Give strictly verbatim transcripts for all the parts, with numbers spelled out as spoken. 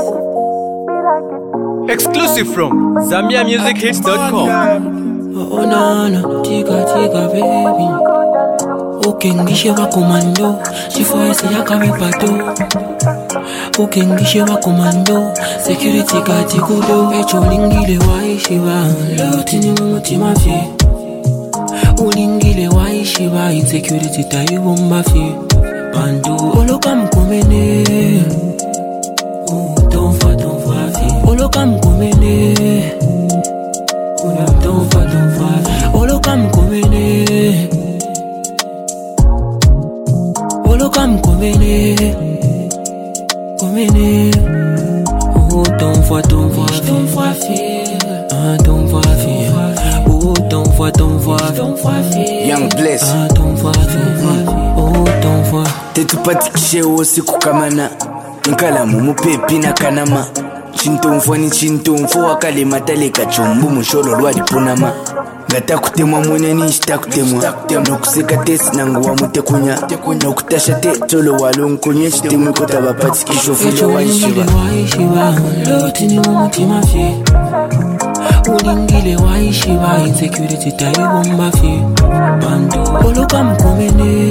Exclusive from Zambia Music Hits dot com. Oh no no, tika tika baby. Ukengishe wa komando, sifoyesi yakabe pato. Ukengishe wa komando, security kati kudo. Echo lingile waishiwa, lotini mumutima fye. Ulingile waishiwa, insecurity tayibomba fye. Bando, oloka mkomene. Oh, don't fa, don't fa fye. Oloka mkomene. Oh, don't fa, don't fa fye. Oloka mkomene. Oloka mkomene. Komene. Oh, don't fa, don't fa fye. Don't fa fye. Ah, don't fa fye. Oh, don't fa, don't fa fye. Don't fa fye. Young Bless. Ah, don't fa fye. Oh, don't fa. Tetupatikishe wose kukamana nkalamu mupepi na kanama chintomfo ni chintomfo wakale mataleka chombu musholo lwali punama ngata kutemwa mwene ni shita kutemwa nokuseka tesi nangu wa mutekunya nokutasha te tolo walonkunye shitemwe kota bapatikisho fule waishiva lotini mumutima fye ulingile waishiva insecurity tayibomba fye bando oloka mkomene.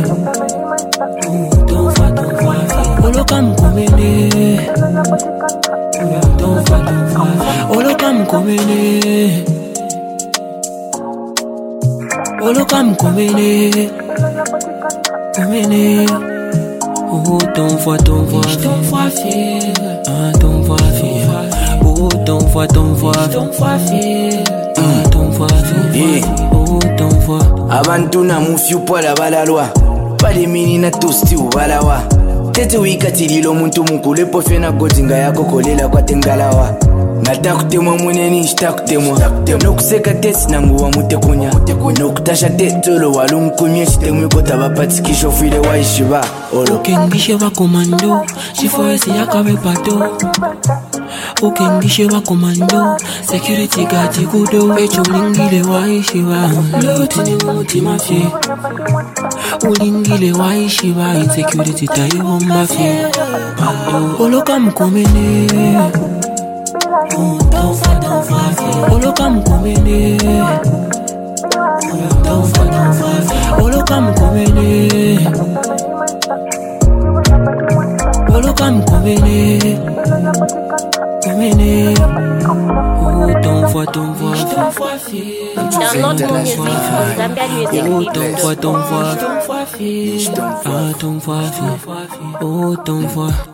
Don't fa, don't fa fye. Oloka mkomene. Don't fa, don't fa fye. Oloka mkomene. Oloka mkomene. Komene. Oh, don't fa, don't fa fye. Don't fa fye. Ah, don't fa fye. Oh, don't fa, don't fa fye. Don't fa fye. Ah, don't fa fye. Oh, don't fa. Abantu na mufyu pwala balalwa Pali mini na tosti ubalawa Tete wikatililo muntu mukule pofe na godzinga yako kolela kwa tengalawa Ngata kutemwa mweneni shita kutemwa Nokuseka tesi nangu wa mutekunya Nokutasha te tolo walunkumye shitemwe kota bapatikisho file waishiba Ukengishe wa komando, sifoyesi yakabe pato. Ukengishe wa komando, security kati kudo. Echo ulingile waishiwa, lotini mumutima fye. Ulingile waishiwa, insecurity tayibomba fye. Bando, oloka mkomene. Oh, don't fa, don't fa fye. Oloka mkomene. Don't fa, don't fa fye. Oloka mkomene. Oloka mkomene. Komene. Oh, don't fa, don't fa fye. Download more music from Zambia Music Oh, Hits. don't fa, don't fa. Ah, don't fa fye. Oh, don't fa.